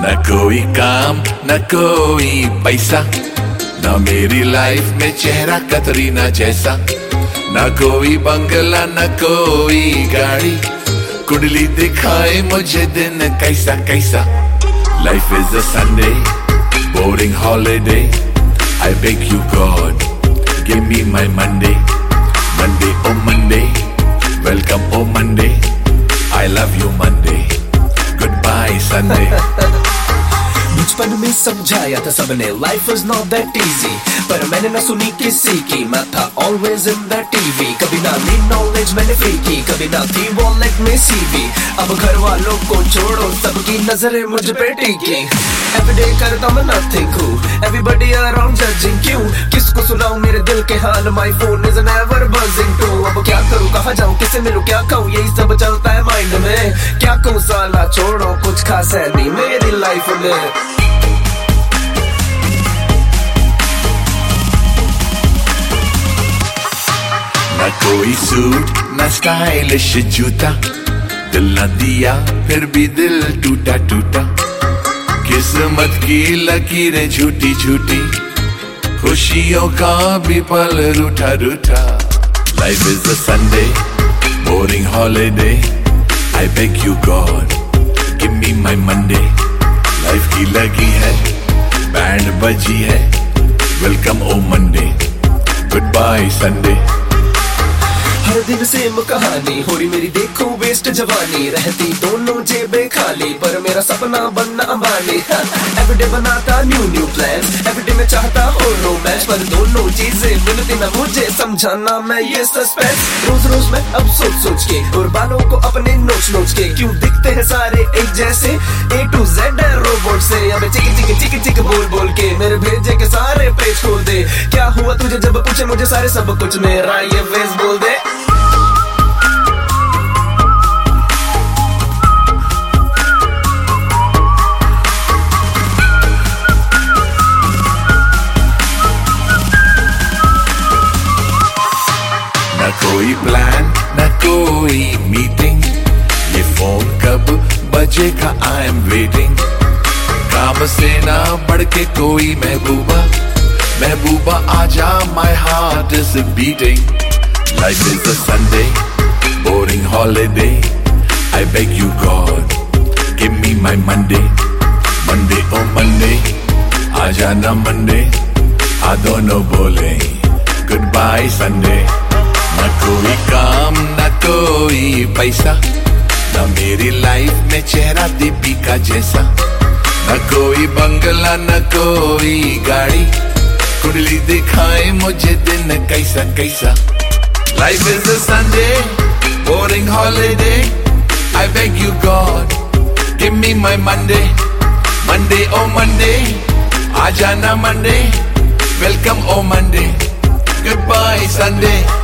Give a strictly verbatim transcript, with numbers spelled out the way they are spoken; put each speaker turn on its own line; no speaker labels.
न कोई काम न कोई पैसा, न मेरी लाइफ में चेहरा कतरीना जैसा, न कोई बंगला न कोई गाड़ी, कुंडली दिखाए मुझे दिन कैसा कैसा। Life is a Sunday, boring holiday, I beg you God, give me my Monday. Monday, oh Monday, welcome oh Monday, I love you Monday, goodbye Sunday.
बचपन में समझाया था सबने life is not that easy, पर मैंने ना सुनी किसी की, मैं था ऑलवेज इन द टीवी। कभी ना ली नॉलेज मैंने फ्री की, कभी ना थी वॉलेट में सीवी। अब घर वालों को छोड़ो, सबकी नजरें मुझ पे टिकी। एवरीडे करता मैं नथिंग हूँ, एवरीबॉडी अराउंड जजिंग क्यों, किसको सुनाऊं मेरे दिल के हाल, माय फोन इज नेवर बजिंग टू। अब क्या करूं, कहाँ जाऊं, किसे मिलूं, क्या कहूं, यही सब चलता है माइंड में। क्या कहूं साला, छोड़ो कुछ खास है नहीं मेरी लाइफ में।
न कोई सूट न स्टाइलिश जूता, दिल न दिया फिर भी दिल टूटा टूटा। किस्मत की लकीरें झूठी झूठी, खुशियों का भी पल रूठा रूठा। Life is a Sunday, boring holiday, I beg you God, give me my Monday. Life की लगी है, बैंड बजी है, वेलकम ओ मंडे, गुड बाय संडे।
हर दिन सेम कहानी हो रही मेरी, देखो वेस्ट जवानी, रहती दोनों जेबें खाली, पर मेरा सपना बनना अंबानी। एवरीडे बनाता न्यू न्यू प्लान्स, एवरीडे में चाहता हो रोमांस, पर दोनों चीजें मिलती ना मुझे, समझाना मैं ये सस्पेंस। रोज रोज मैं अब सोच सोच के, और बालों को अपने नोच नोच के, क्यों दिखते हैं सारे एक जैसे, ए टू जेड है रोबोट से। अब चिक चिक चिक चिक बोल बोल के मेरे भेजे के सारे पेज खोल दे। क्या हुआ तुझे जब पूछे मुझे सारे सब कुछ, मेरा ये फेस बोल दे।
न कोई प्लान न कोई मीटिंग, ये फोन कब बजेगा आई एम वेटिंग। काम से ना बढ़ के कोई महबूबा, महबूबा आजा my heart is beating. Life is a Sunday, boring holiday, I beg you God, give me my Monday. Monday oh Monday, आजा ना मंडे, आ दोनों बोले गुड बाय संडे। न कोई काम न कोई पैसा, न मेरी लाइफ में चेहरा दीपिका जैसा, न कोई बंगला न कोई गाड़ी, कुंडली दिखाए मुझे दिन कैसा कैसा। Life is a Sunday, boring holiday, I beg you God, give me my Monday. Monday oh Monday, आजा ना मंडे, वेलकम ओ मंडे, गुड बाय संडे।